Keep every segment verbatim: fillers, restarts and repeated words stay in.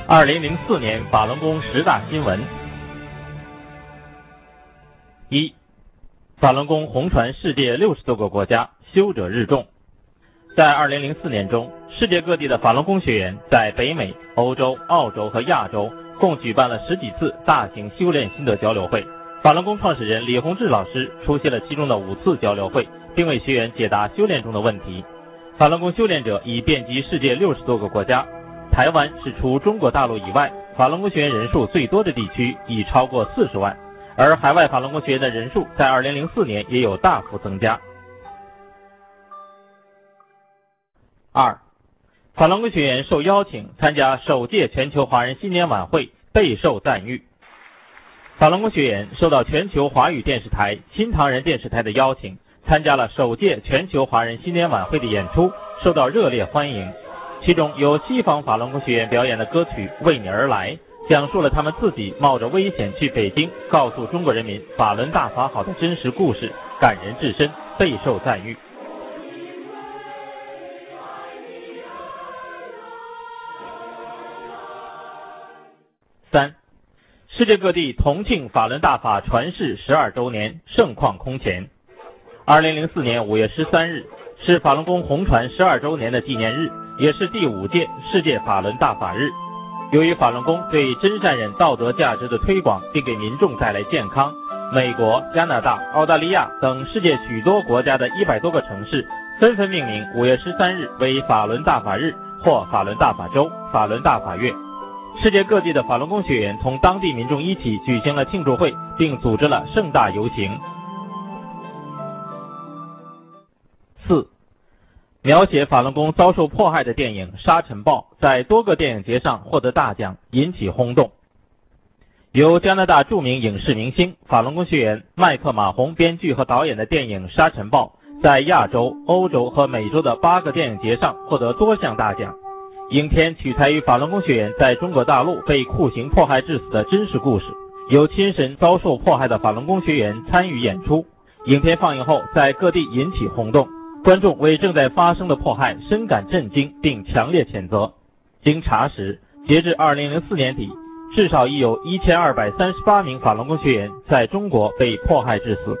二零零四年法轮功十大新闻。一、法轮功红传世界六十多个国家，修者日众。在二零零四年中，世界各地的法轮功学员在北美、欧洲、澳洲和亚洲共举办了十几次大型修炼心得交流会。法轮功创始人李洪志老师出席了其中的五次交流会，并为学员解答修炼中的问题。法轮功修炼者已遍及世界六十多个国家，台湾是除中国大陆以外法轮功学员人数最多的地区，已超过四十万，而海外法轮功学员的人数在二零零四年也有大幅增加。二、法轮功学员受邀请参加首届全球华人新年晚会，备受赞誉。法轮功学员受到全球华语电视台、新唐人电视台的邀请，参加了首届全球华人新年晚会的演出，受到热烈欢迎。其中由西方法轮功学员表演的歌曲《为你而来》，讲述了他们自己冒着危险去北京告诉中国人民法轮大法好的真实故事，感人至深，备受赞誉。三、世界各地同庆法轮大法传世十二周年，盛况空前。二零零四年五月十三日是法轮功红传十二周年的纪念日，也是第五届世界法轮大法日。由于法轮功对真善忍道德价值的推广，并给民众带来健康，美国、加拿大、澳大利亚等世界许多国家的一百多个城市纷纷命名五月十三日为法轮大法日或法轮大法周、法轮大法月。世界各地的法轮功学员同当地民众一起举行了庆祝会，并组织了盛大游行。四、描写法轮功遭受迫害的电影《沙尘暴》在多个电影节上获得大奖，引起轰动。由加拿大著名影视明星、法轮功学员麦克马洪编剧和导演的电影《沙尘暴》在亚洲、欧洲和美洲的八个电影节上获得多项大奖。影片取材于法轮功学员在中国大陆被酷刑迫害致死的真实故事，由亲身遭受迫害的法轮功学员参与演出。影片放映后在各地引起轰动，观众为正在发生的迫害深感震惊，并强烈谴责。经查实，截至二零零四年底，至少已有一千二百三十八名法轮功学员在中国被迫害致死。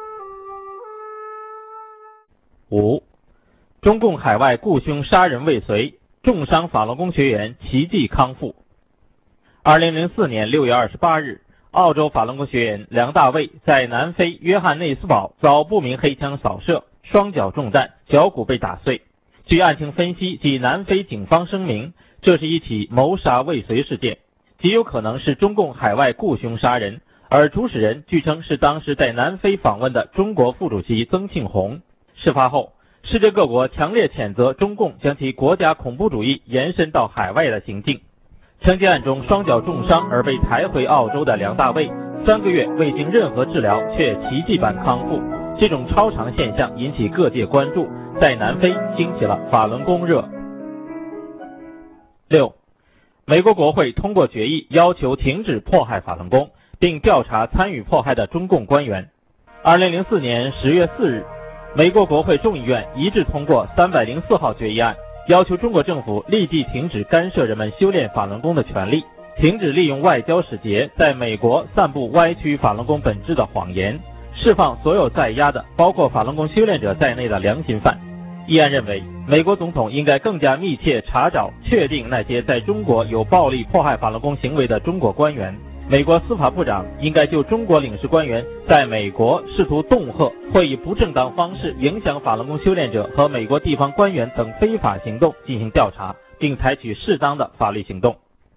五、中共海外雇凶杀人未遂，重伤法轮功学员奇迹康复。二零零四年六月二十八日，澳洲法轮功学员梁大卫在南非约翰内斯堡遭不明黑枪扫射，双脚中弹，脚骨被打碎。据案情分析及南非警方声明，这是一起谋杀未遂事件，极有可能是中共海外雇凶杀人，而主使人据称是当时在南非访问的中国副主席曾庆红。事发后，世界各国强烈谴责中共将其国家恐怖主义延伸到海外的行径。枪击案中双脚重伤而被抬回澳洲的梁大卫，三个月未经任何治疗却奇迹般康复，这种超常现象引起各界关注，在南非兴起了法轮功热。六、美国国会通过决议，要求停止迫害法轮功，并调查参与迫害的中共官员。二零零四年十月四日，美国国会众议院一致通过三百零四号决议案，要求中国政府立即停止干涉人们修炼法轮功的权利，停止利用外交使节在美国散布歪曲法轮功本质的谎言，释放所有在押的包括法轮功修炼者在内的良心犯。议案认为，美国总统应该更加密切查找确定那些在中国有暴力迫害法轮功行为的中国官员。美国司法部长应该就中国领事官员在美国试图恫吓或以不正当方式影响法轮功修炼者和美国地方官员等非法行动进行调查，并采取适当的法律行动。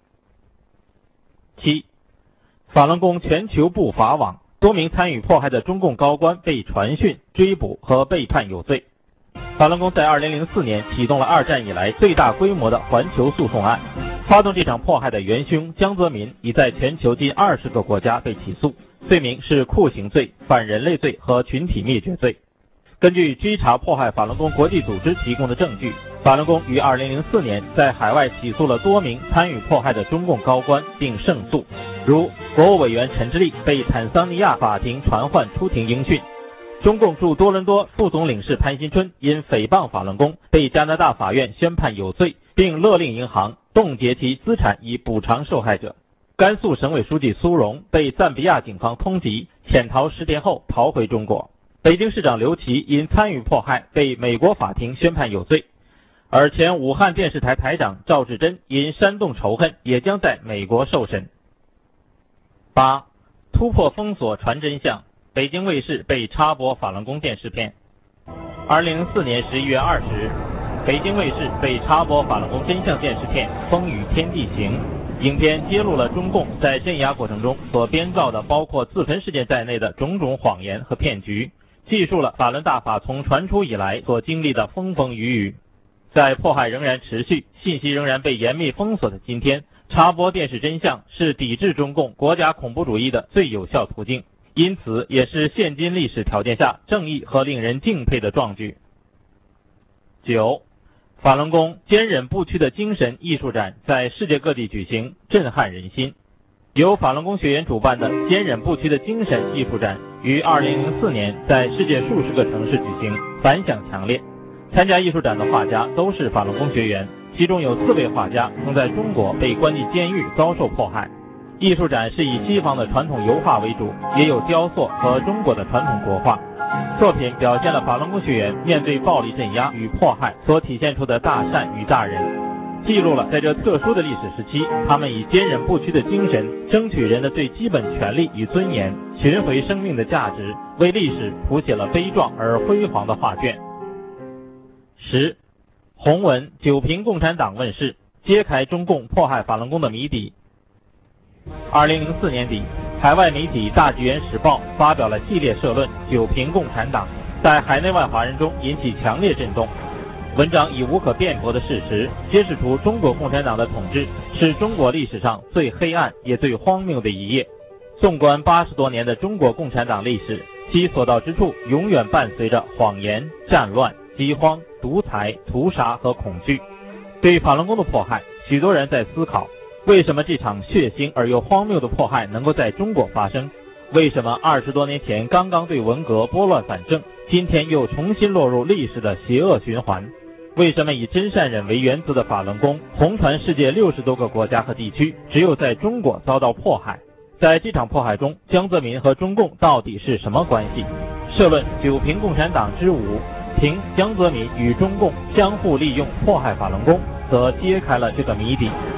七、法轮功全球布法网，多名参与迫害的中共高官被传讯、追捕和被判有罪。法轮功在二零零四年启动了二战以来最大规模的环球诉讼案，发动这场迫害的元凶江泽民已在全球近二十个国家被起诉，罪名是酷刑罪、反人类罪和群体灭绝罪。根据追查迫害法轮功国际组织提供的证据，法轮功于二零零四年在海外起诉了多名参与迫害的中共高官并胜诉，如国务委员陈志立被坦桑尼亚法庭传唤出庭应讯，中共驻多伦多副总领事潘新春因诽谤法轮功被加拿大法院宣判有罪， 并勒令银行冻结其资产以补偿受害者。甘肃省委书记苏荣被赞比亚警方通缉，潜逃十天后逃回中国。北京市长刘奇因参与迫害被美国法庭宣判有罪，而前武汉电视台台长赵志珍因煽动仇恨也将在美国受审。八、突破封锁传真相，北京卫视被插播法轮功电视片。二零零四年十一月二十日，北京卫视被插播法轮功真相电视片《风雨天地行》。影片揭露了中共在镇压过程中所编造的包括自焚事件在内的种种谎言和骗局，记述了法轮大法从传出以来所经历的风风雨雨。在迫害仍然持续、信息仍然被严密封锁的今天，插播电视真相是抵制中共国家恐怖主义的最有效途径，因此也是现今历史条件下正义和令人敬佩的壮举。九、法轮功坚忍不屈的精神艺术展在世界各地举行，震撼人心。由法轮功学员主办的坚忍不屈的精神艺术展于二零零四年在世界数十个城市举行，反响强烈。参加艺术展的画家都是法轮功学员，其中有四位画家曾在中国被关进监狱遭受迫害。艺术展是以西方的传统油画为主，也有雕塑和中国的传统国画。作品表现了法轮功学员面对暴力镇压与迫害所体现出的大善与大仁，记录了在这特殊的历史时期，他们以坚忍不屈的精神争取人的最基本权利与尊严，寻回生命的价值，为历史谱写了悲壮而辉煌的画卷。十、红文九评共产党问世，揭开中共迫害法轮功的谜底。二零零四年底，海外媒体《大纪元时报》发表了系列社论九评共产党，在海内外华人中引起强烈震动。文章以无可辩驳的事实揭示出中国共产党的统治是中国历史上最黑暗也最荒谬的一页。纵观八十多年的中国共产党历史，其所到之处永远伴随着谎言、战乱、饥荒、独裁、屠杀和恐惧。对法轮功的迫害，许多人在思考，为什么这场血腥而又荒谬的迫害能够在中国发生？为什么二十多年前刚刚对文革拨乱反正，今天又重新落入历史的邪恶循环？为什么以真善忍为原则的法轮功红传世界六十多个国家和地区，只有在中国遭到迫害？在这场迫害中，江泽民和中共到底是什么关系？社论九评共产党之五，评江泽民与中共相互利用迫害法轮功，则揭开了这个谜底。